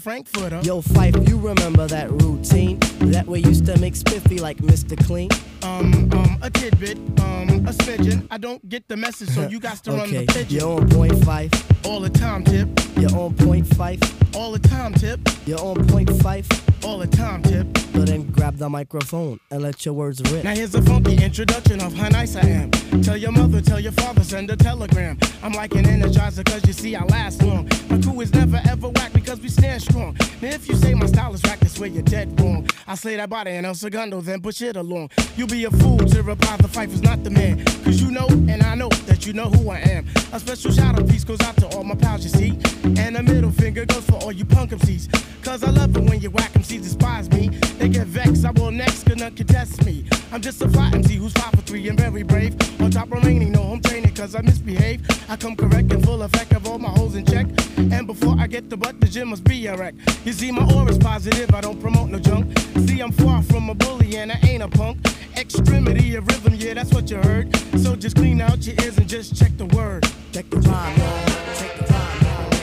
Frankfurter. Yo, Fife, you remember that routine? That we used to make spiffy like Mr. Clean? A tidbit, a smidgen. I don't get the message, so you got to run the pigeon. You're on point, Fife. All the time, Tip. You're on point, Fife. All the time, Tip. You're on point, Fife. All the time, Tip. So then grab the microphone and let your words rip. Now here's a funky introduction of how nice I am. Tell your mother, tell your father, send a telegram. I'm like an energizer, cause you see I last long. My crew is never ever whack because we stand strong. Now if you say my style is whack, that's where you're dead wrong. I slay that body and El Segundo, then push it along. You'll be a fool to reply the Fife is not the man. Cause you know, and I know, that you know who I am. A special shout out piece goes out to all my pals, you see. And a middle finger goes for all you punk MCs. Cause I love it when you whack MCs despise me. They get vexed, I will next, could not contest me. I'm just a fly MC who's 5 for 3 and very brave. On top remaining, no home training cause I misbehave. I come correct and full effect of all my holes in check. And before I get the butt, the gym must be a wreck. You see my aura's positive, I don't promote no junk. See I'm far from a bully and I ain't a punk. Extremity of rhythm, yeah that's what you heard. So just clean out your ears and just check the word. Check the rhyme, y'all. Check the rhyme.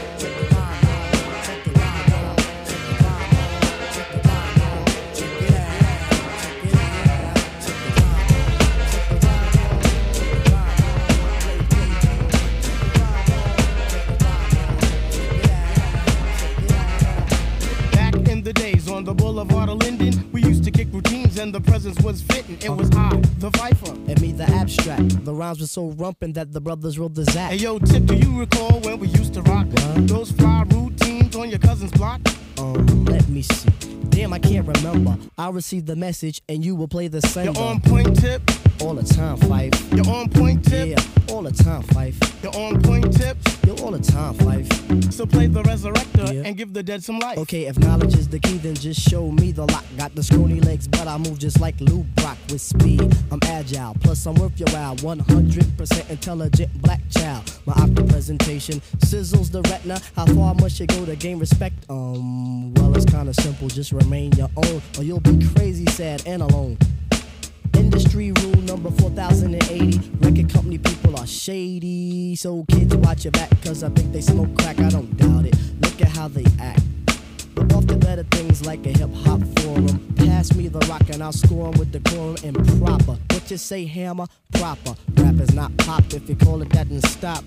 On the boulevard of Linden, we used to kick routines and the presence was fitting. It was I, the Viper, and me, the Abstract. The rhymes were so rumpin' that the brothers wrote the Zap. Hey yo, Tip, do you recall when we used to rock those fly routines on your cousin's block? Let me see. Damn, I can't remember. I'll receive the message and you will play the sender. You're on point, Tip. All the time, Fife. You're on point, Tip. Yeah, all the time, Fife. You're on point, Tip. You're all the time, Fife. So play the resurrector and give the dead some life. Okay, if knowledge is the key, then just show me the lock. Got the scrawny legs, but I move just like Lou Brock with speed. I'm agile, plus I'm worth your while. 100% intelligent black child. My opera presentation sizzles the retina. How far must you go to gain respect? Well, it's kinda simple. Just remain your own, or you'll be crazy, sad, and alone. Industry rule number 4080. Record company people are shady. So kids, watch your back, cause I think they smoke crack. I don't doubt it. Look at how they act. But off to better things like a hip-hop forum. Pass me the rock and I'll score 'em with decorum and proper. What you say, hammer? Proper. Rap is not pop. If you call it that, then stop.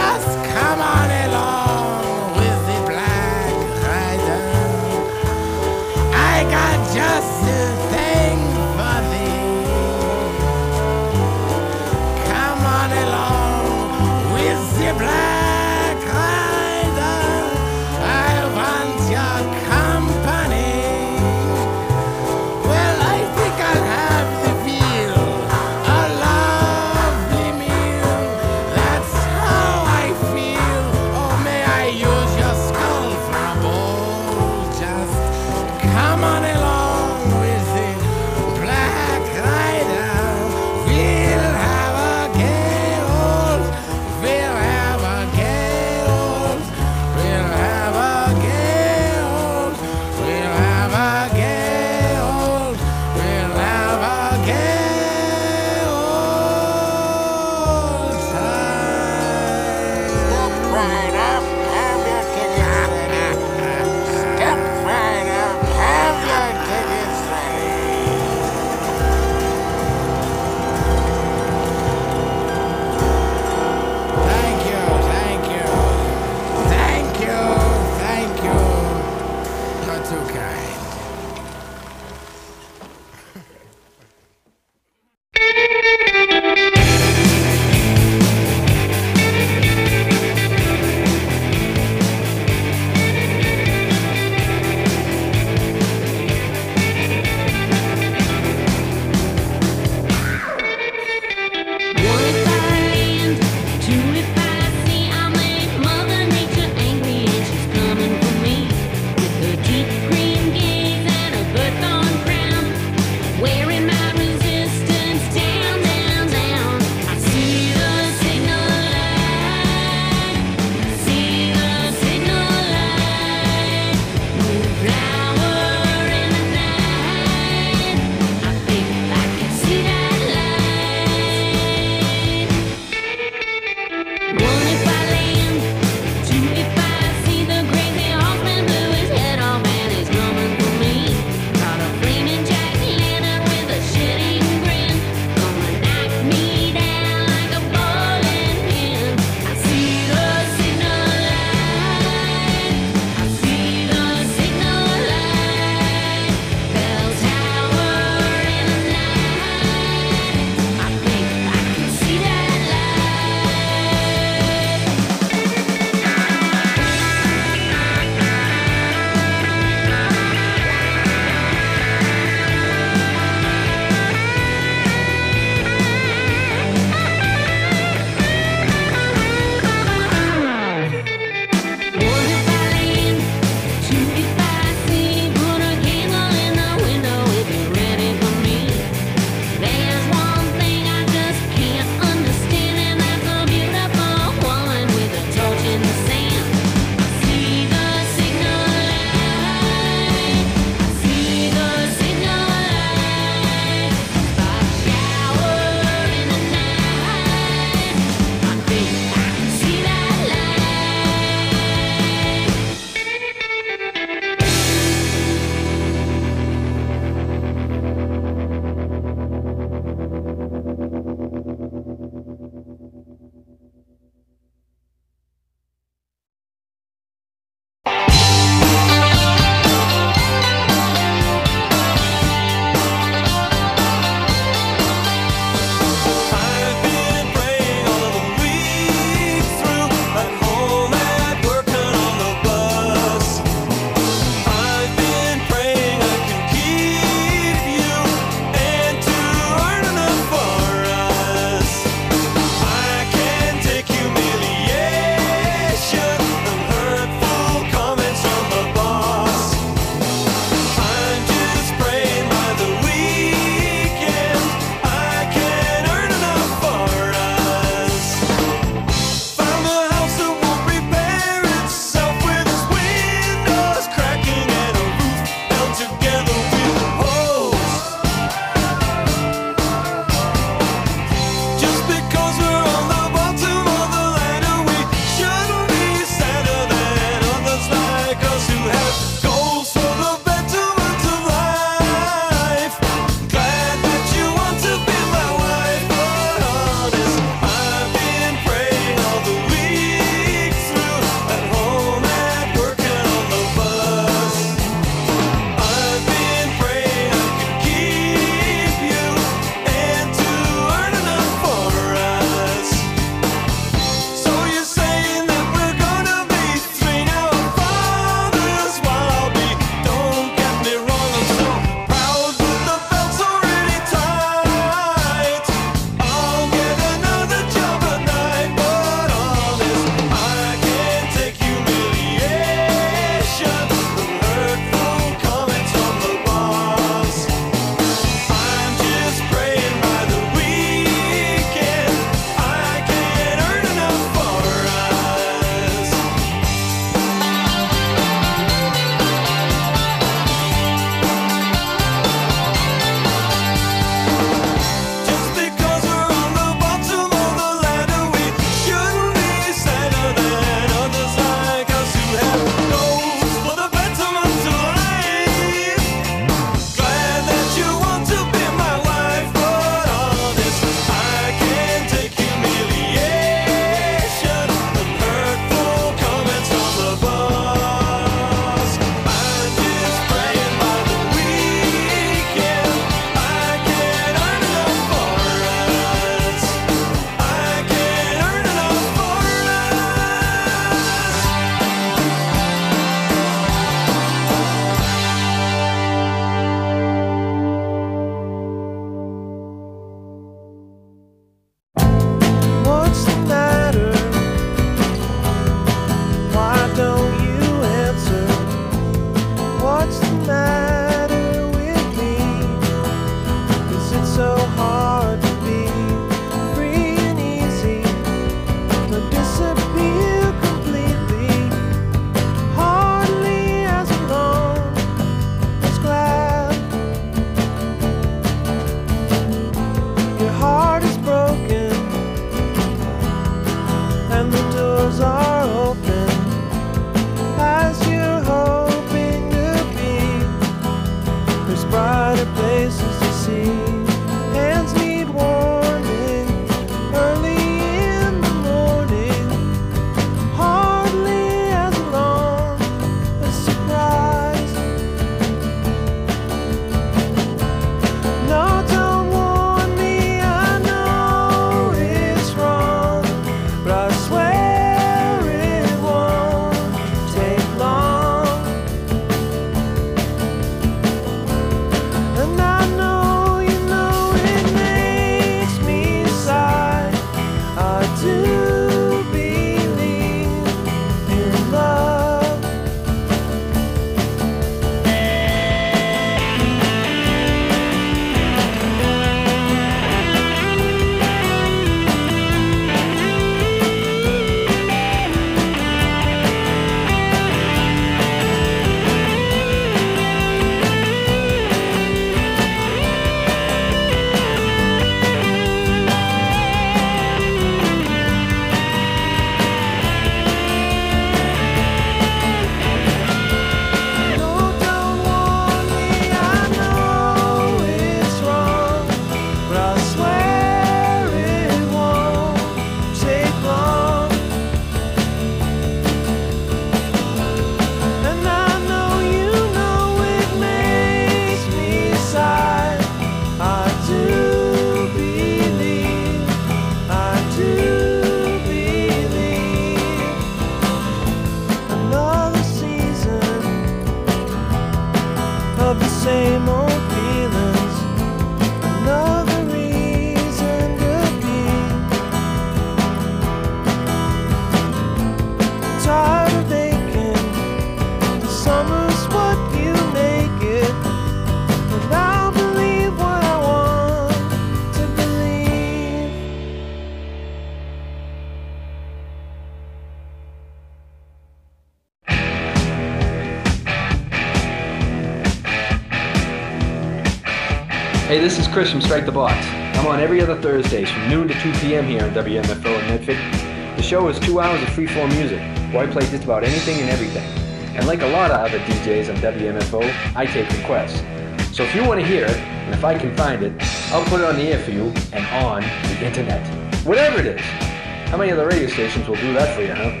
Hey, this is Chris from Strike the Box. I'm on every other Thursdays from noon to 2 p.m. here on WMFO in Medford. The show is 2 hours of free-form music, where I play just about anything and everything. And like a lot of other DJs on WMFO, I take requests. So if you want to hear it, and if I can find it, I'll put it on the air for you and on the internet. Whatever it is. How many other radio stations will do that for you, huh?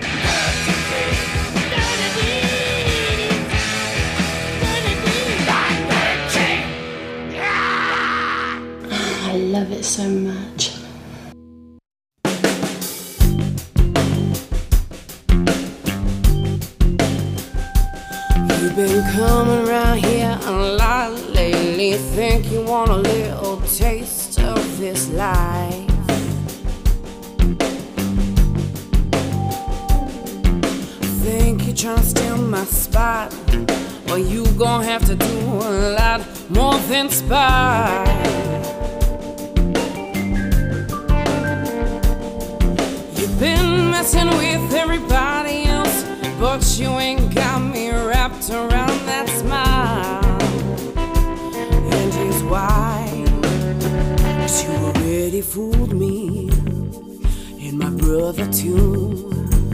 I love it so much. You've been coming around here a lot lately. Think you want a little taste of this life. Think you're trying to steal my spot. Well, you gon' have to do a lot more than spy. Been messing with everybody else, but you ain't got me wrapped around that smile. And here's why. 'Cause you already fooled me, and my brother too,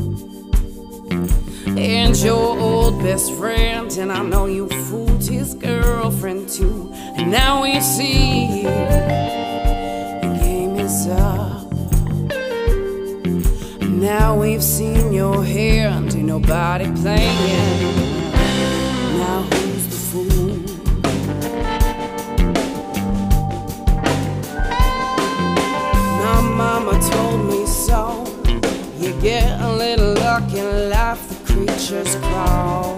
and your old best friend. And I know you fooled his girlfriend too. And now we see the game is up. Now we've seen your hand, ain't nobody playing. Now who's the fool? My mama told me so. You get a little luck in life, the creatures crawl.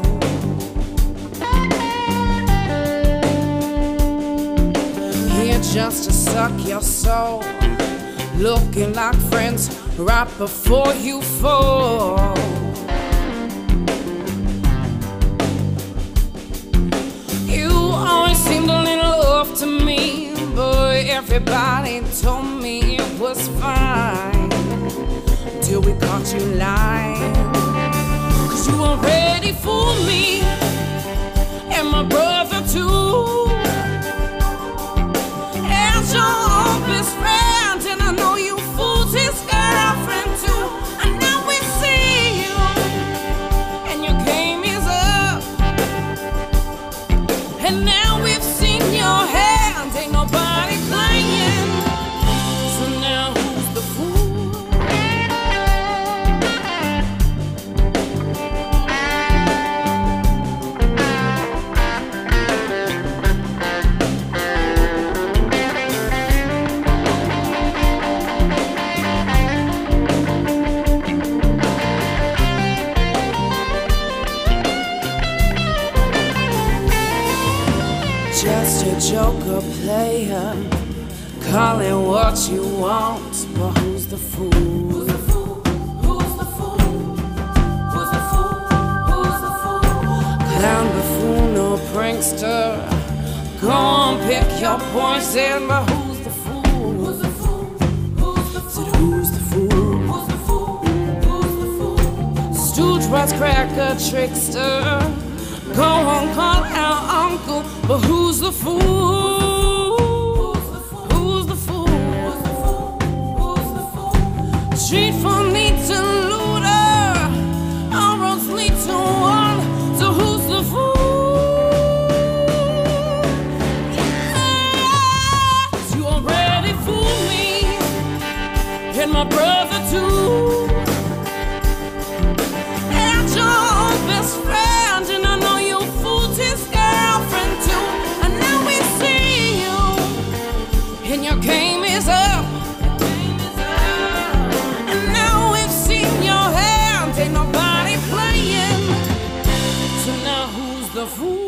Here just to suck your soul, looking like friends right before you fall. You always seemed a little off to me, but everybody told me it was fine till we caught you lying. 'Cause you already fooled me and my brother too, and your old best friend. And I know you fooled his girlfriend too. And now we see you, and your game is up. And now we've seen your hand, ain't nobody playing. So now who's the fool? Just a joker player, call it what you want, but who's the fool? Who's the fool? Who's the fool? Who's the fool? Who's the fool? Clown, buffoon, or prankster, go on, pick your poison, but who's the fool? Who's the fool? Who's the fool? Said who's the fool? Who's the fool? Who's the fool? Stooge, wisecracker, trickster, go on, call our uncle, but who's the fool? Who's the fool? Who's the fool? Who's the fool? Street from me to looter, all roads lead to one. So who's the fool? Yeah, 'cause you already fooled me and my brother too, and your old best friend. And I know you fooled his girlfriend too. And now we see you, and your game is up. And now we've seen your hand, ain't nobody playing. So now who's the fool?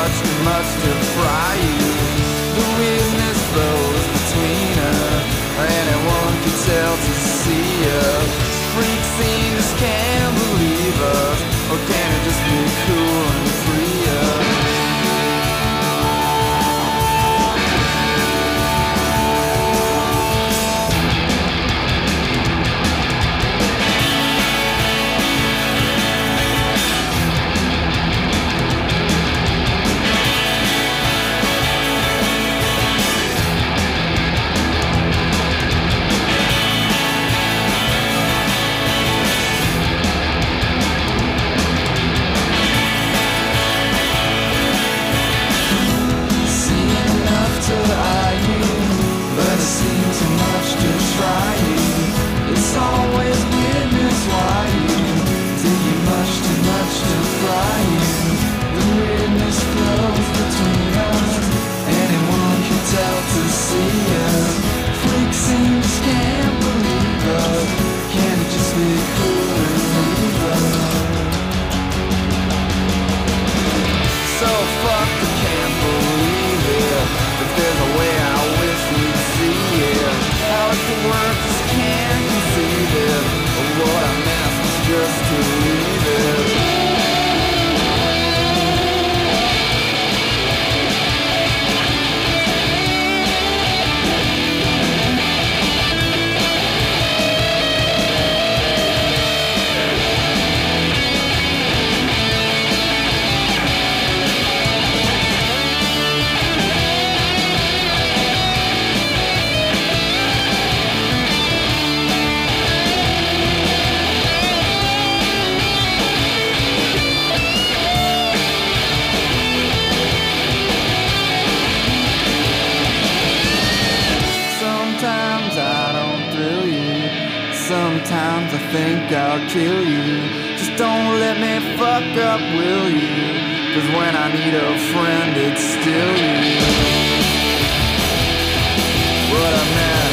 too much to fry you. The weirdness flows between us. Anyone can tell to see us. Freak scenes can't believe us. Or can it just be cool and free us? Sometimes I think I'll kill you. Just don't let me fuck up, will you? 'Cause when I need a friend, it's still you. What a mess.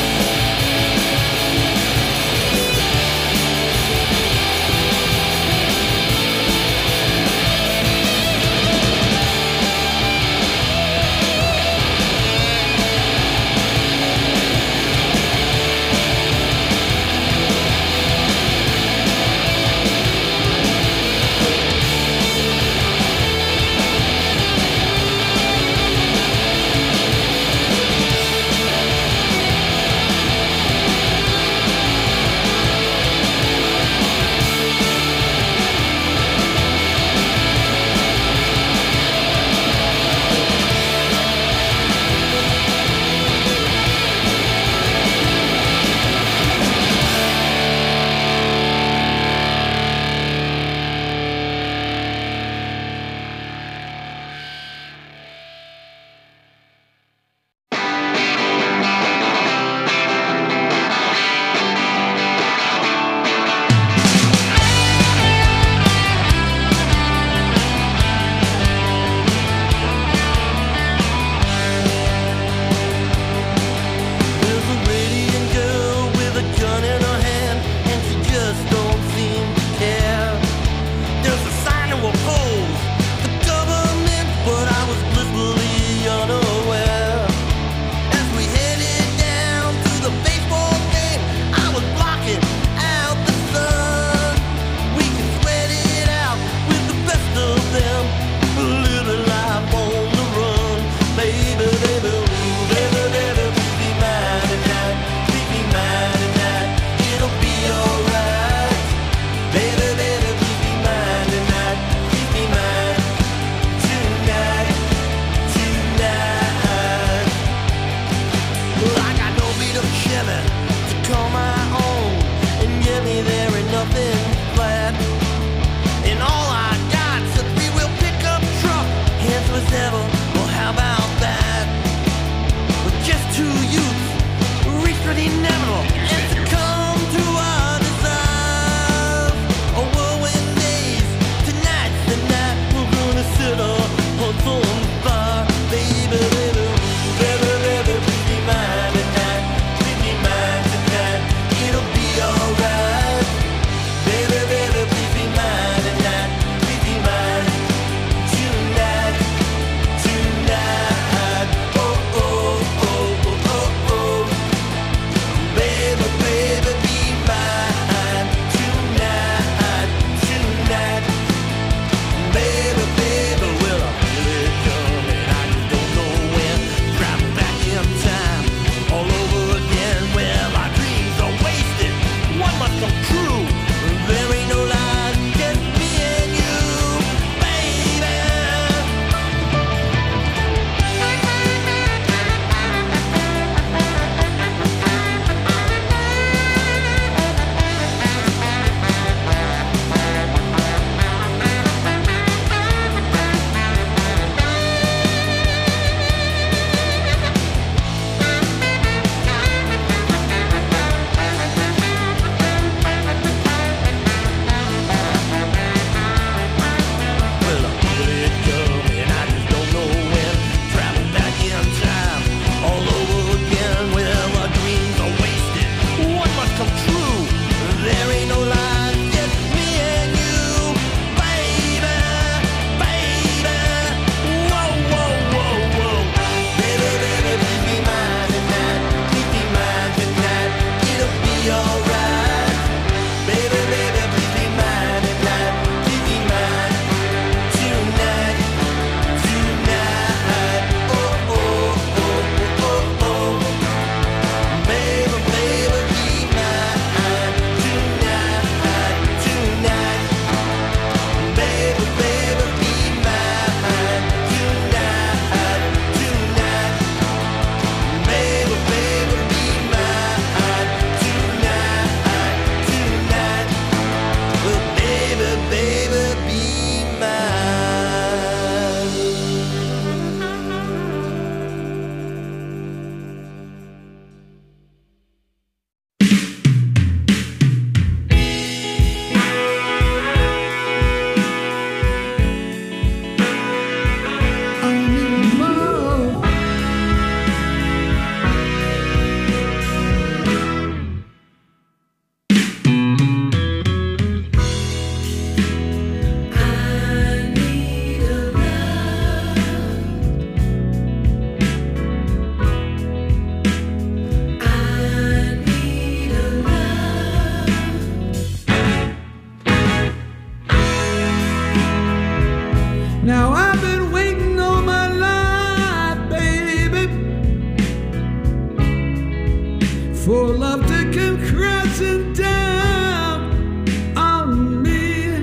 crashing down on me.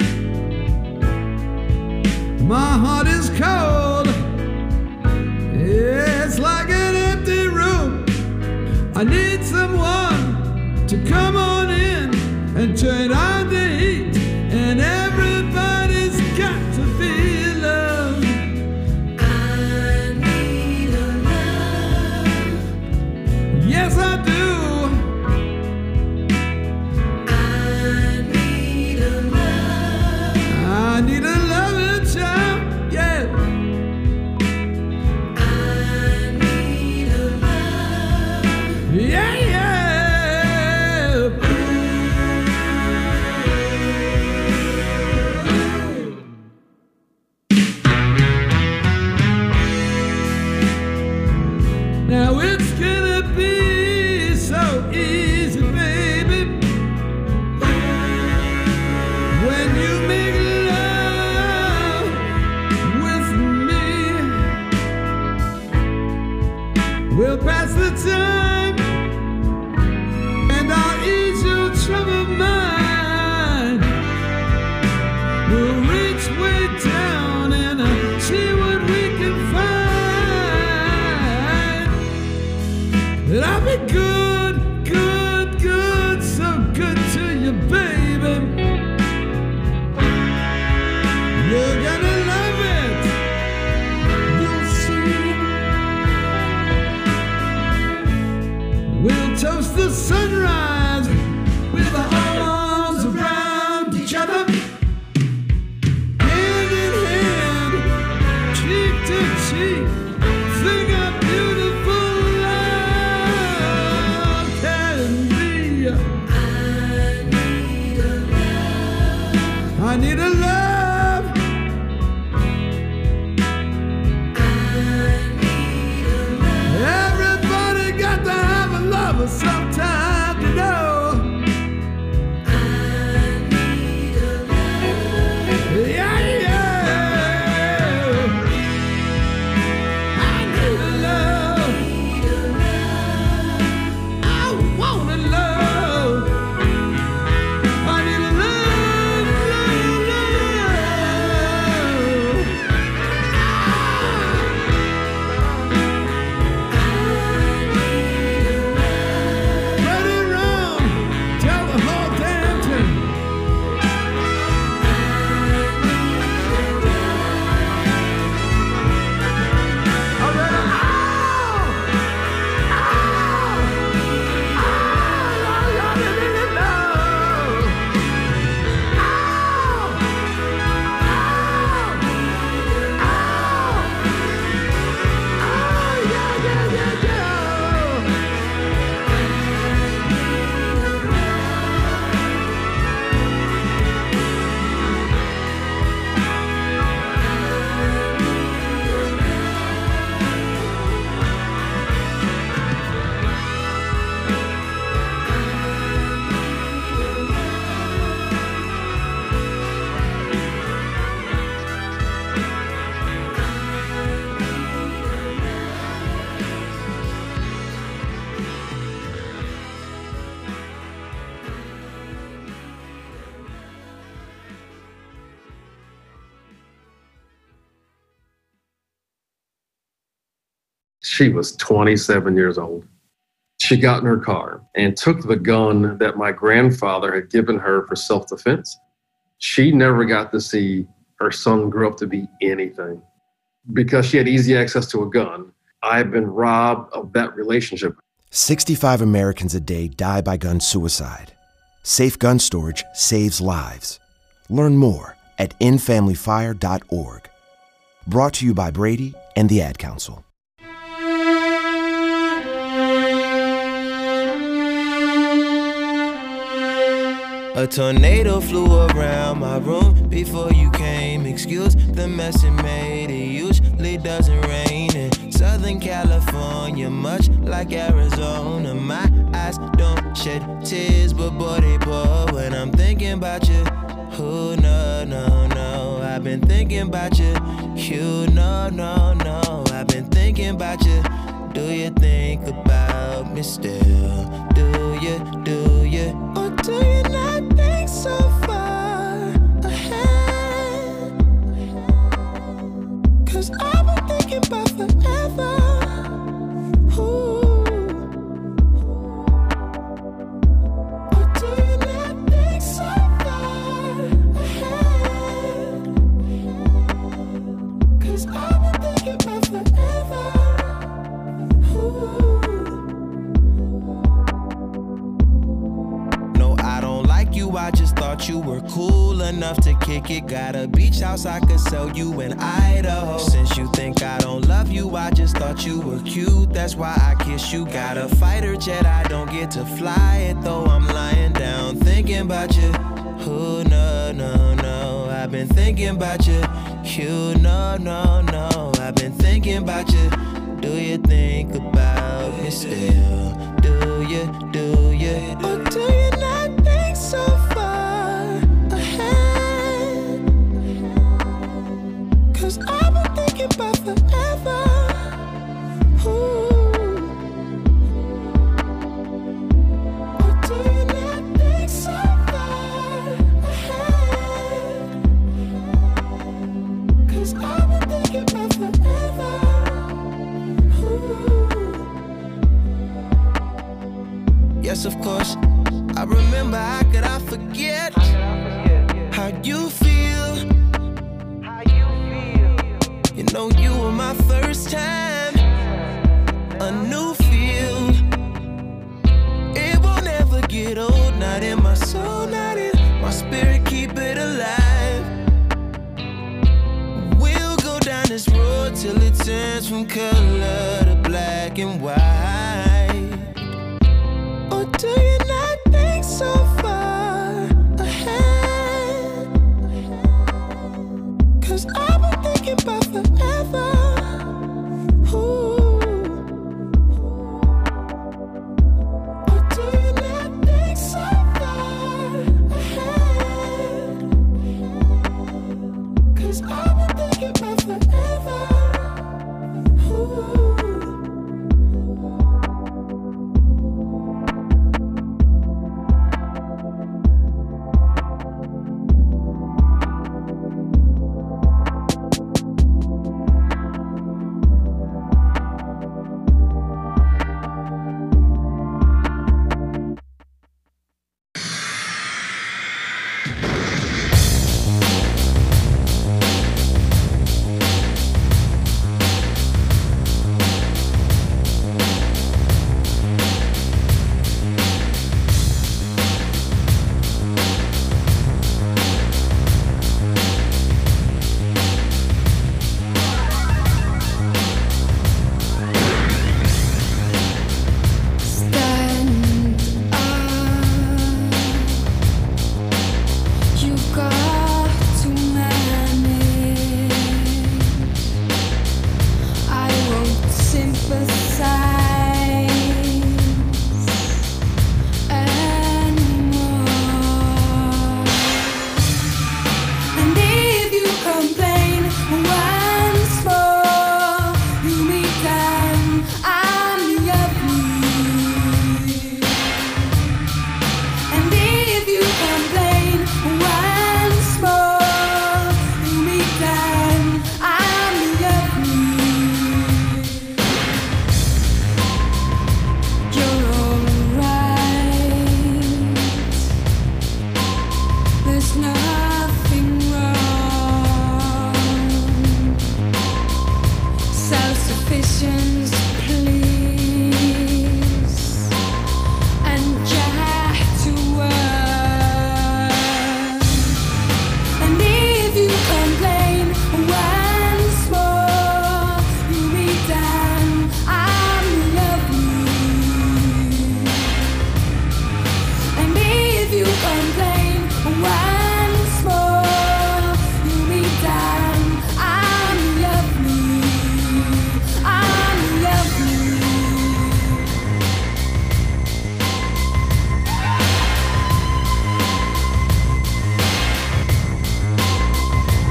My heart is cold. It's like an empty room. I need someone to come on in and turn on the heat. And everybody's got to feel love. I need a love. Yes, I do. I need a love. I need a loving child. Yeah. I need a love. Yeah, yeah. Now it's gonna be so easy, baby, when you make love with me. We'll pass the time and I'll ease your troubled mind. We'll reach way down and see what we can find. And I'll be good, good, good, so good to you, baby. You're gonna love it, you'll see. We'll toast the sunrise with our arms around each other, hand in hand, cheek to cheek. Think how beautiful love can be. I need a love. Everybody got to have a lover sometime, you know. Yeah, yeah. I need a love. I want a love. I need a love, love, love. Spread it around, tell the whole damn thing. All right. She was 27 years old. She got in her car and took the gun that my grandfather had given her for self-defense. She never got to see her son grow up to be anything. Because she had easy access to a gun, I've been robbed of that relationship. 65 Americans a day die by gun suicide. Safe gun storage saves lives. Learn more at endfamilyfire.org. Brought to you by Brady and the Ad Council. A tornado flew around my room before you came. Excuse the mess it made. It usually doesn't rain in Southern California, much like Arizona. My eyes don't shed tears, but boy they pour when I'm thinking about you. Oh no, no, no, I've been thinking about you. You no, no, no, I've been thinking about you. Do you think about me still? Do you? Or do you not think so far ahead? 'Cause I've been thinking about forever. Ooh. Or do you not think so far ahead? 'Cause I've been thinking about forever. Ooh. No, I don't like you, I just thought you were cool enough to kick it. Got a beach house I could sell you in Idaho. Since you think I don't love you, I just thought you were cute, that's why I kiss you. Got a fighter jet, I don't get to fly it, though I'm lying down thinking about you. Oh, no, I've been thinking about you. You, no, I've been thinking about you. Do you think about me still? Do you? Or do you not think so far ahead? 'Cause I've been thinking about forever. Ooh. Or do you not think so far ahead? 'Cause I've been thinking about forever. Yes, of course, I remember, how could I forget how you feel? You know you were my first time, a new feel. It won't ever get old, not in my soul, not in my spirit, keep it alive. We'll go down this road till it turns from color to black and white. Or do you not think so far ahead? 'Cause I've been thinking about forever. Ooh. Or do you not think so far ahead? 'Cause I've been thinking about forever. Ooh.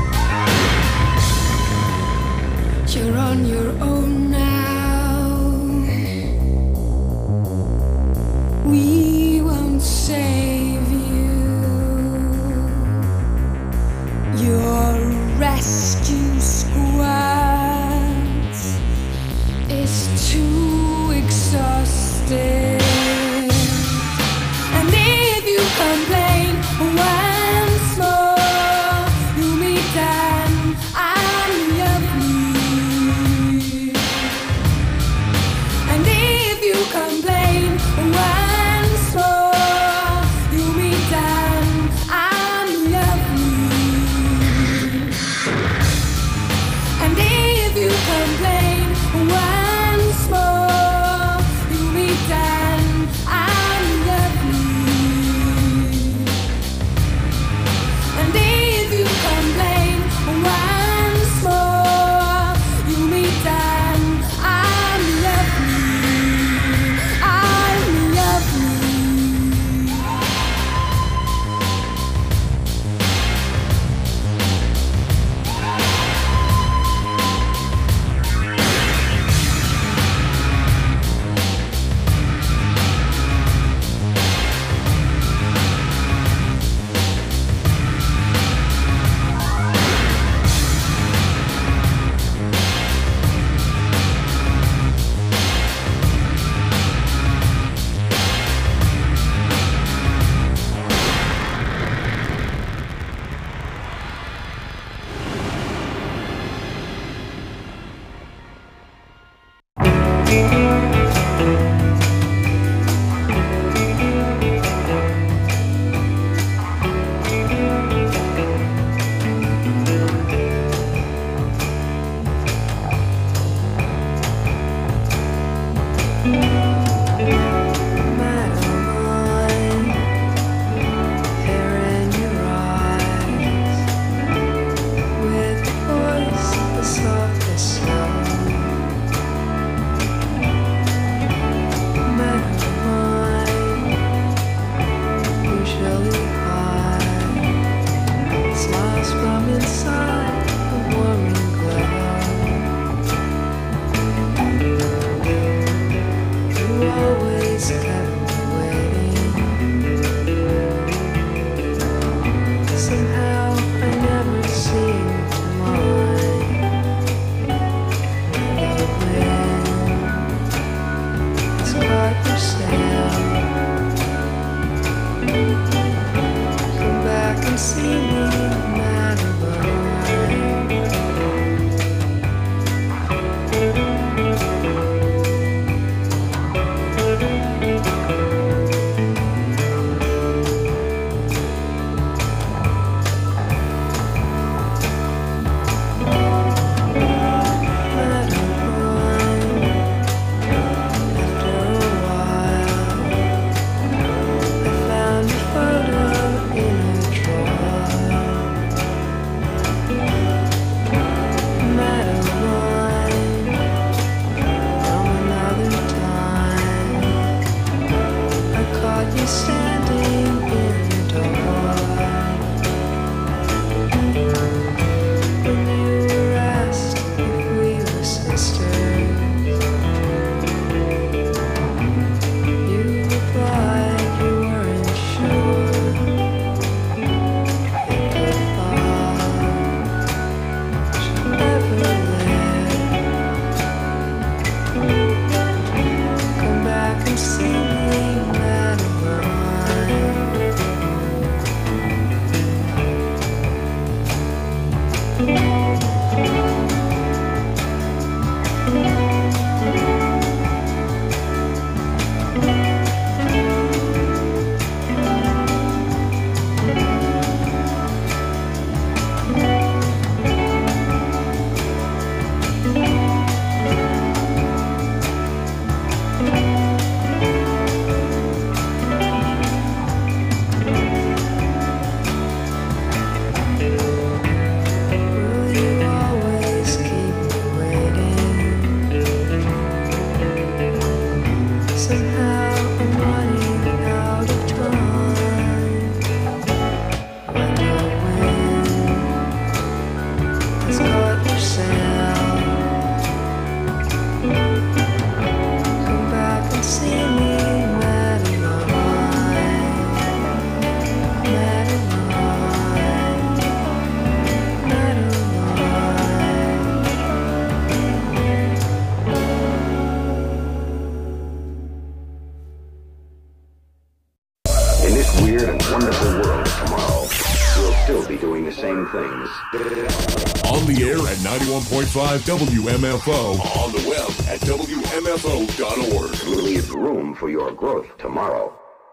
You're on your own now. 91.5 WMFO. On the web at WMFO.org. Leave room for your growth tomorrow.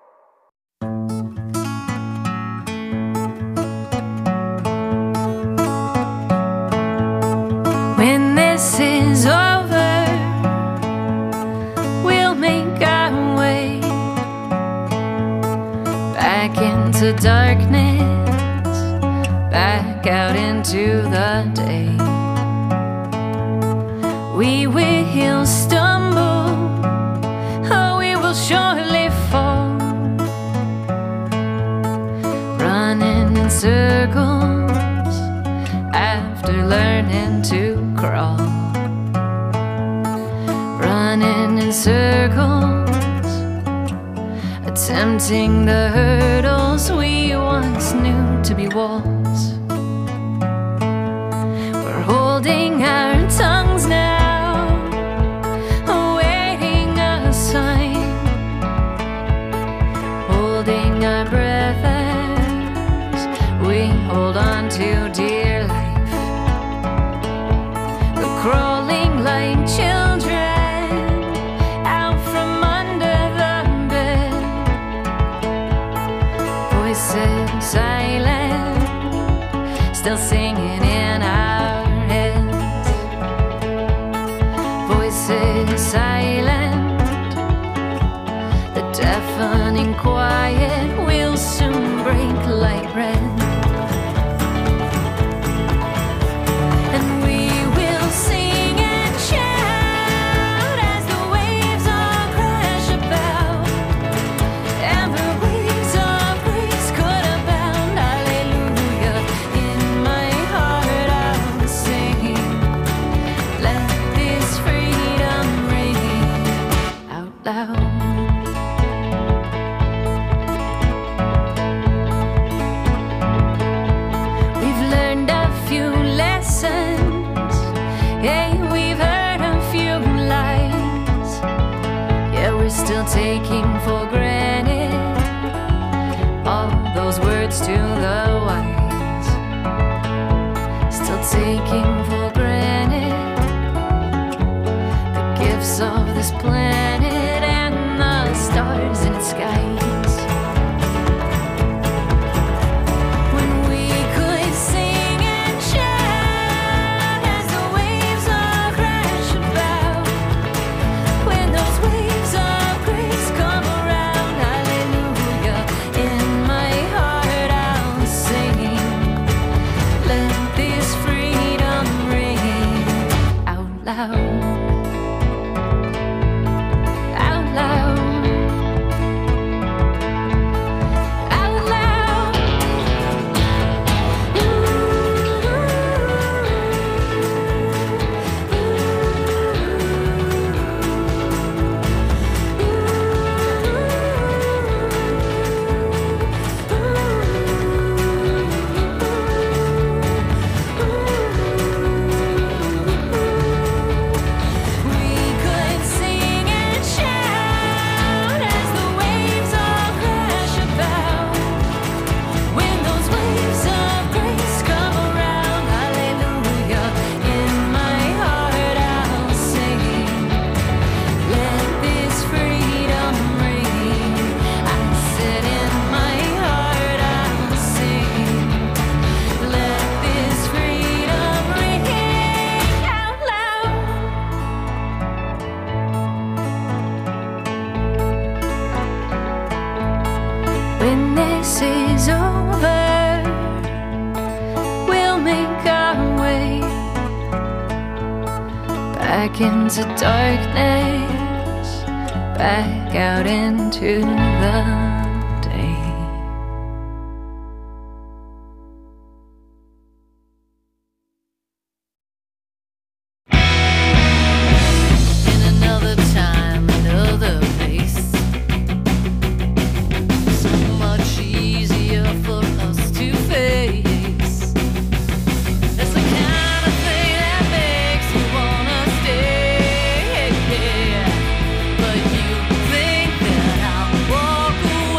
When this is over, we'll make our way back into darkness, back out into the day. We will stumble, oh, we will surely fall, running in circles after learning to crawl, running in circles, attempting the hurdles we once knew to be walls. We're holding our tongues now, our breath as we hold on to dear life. We're crawling like children quiet will soon break like bread. Taking for granted all those words to the wise. Still taking for granted the gifts of this planet and the stars in its skies. When this is over, we'll make our way back into darkness, back out into the But you think that I'll walk away.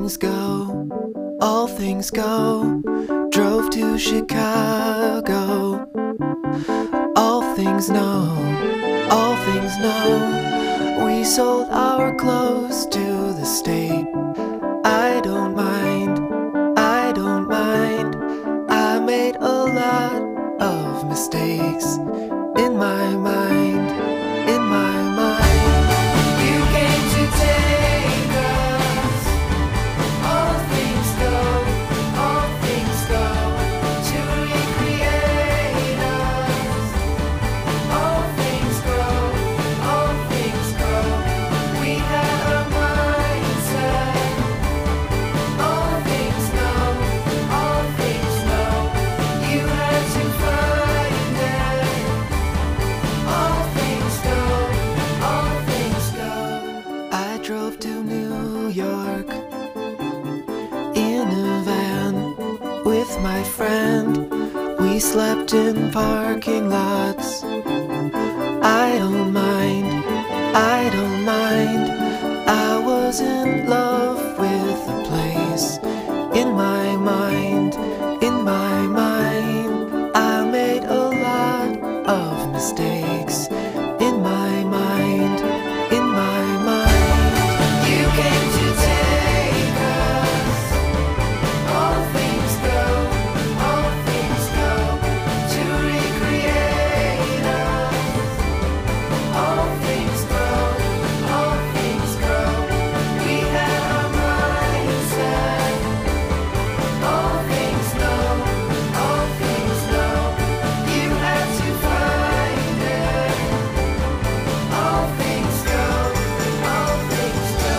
things go, all things go. Drove to Chicago. All things know, all things know. We sold our clothes to the state. I don't mind, I don't mind. I made a lot of mistakes in my mind, in my mind. You came to take us. All things go, all things go. To recreate us. All things go, all things go. We had a mindset. All things know, all things know. You had to find it. All things go, all things go. I drove to New York in a van with my friend. We slept in parking lots. I don't mind, I don't mind. I was in love with the place. In my mind, in my mind. I made a lot of mistakes. In my mind, in my mind. You came to take us. All things go, all things go. To recreate us. All things grow, all things grow. We had our mindset. All things know, all things know. You had to find it. All things go, all things go.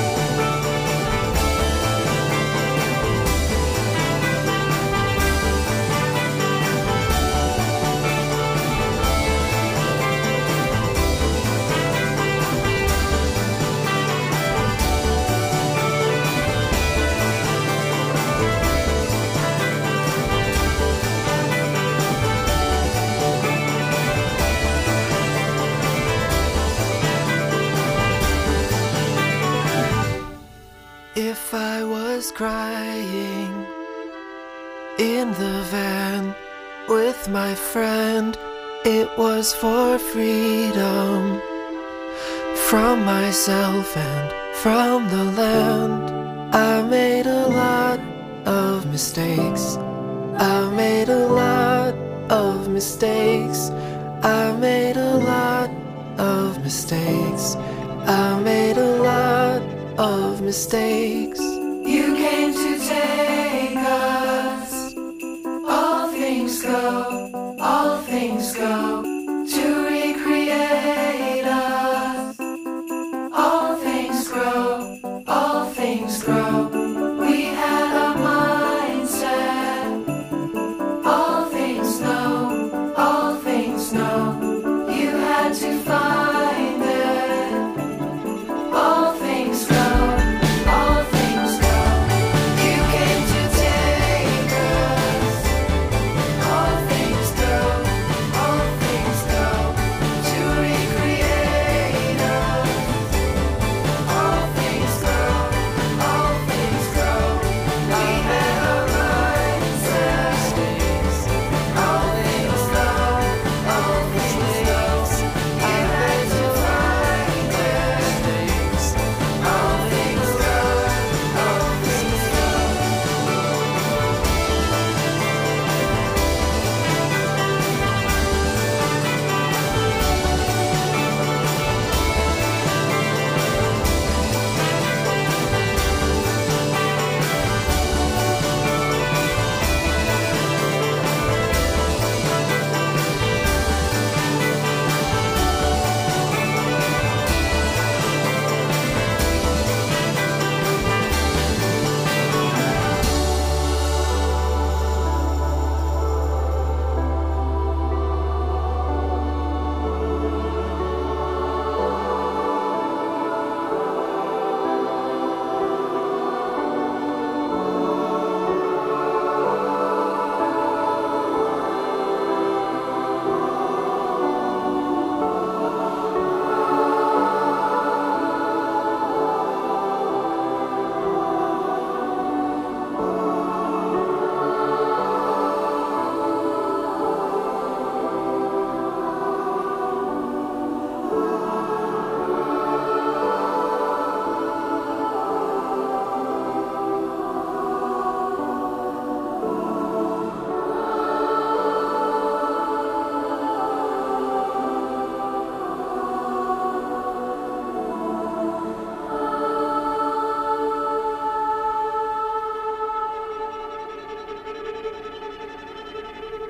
If I was crying in the van with my friend, it was for freedom from myself and from the land. I made a lot of mistakes. I made a lot of mistakes. I made a lot of mistakes. I made a lot of mistakes. You came to take us. All things go, all things go.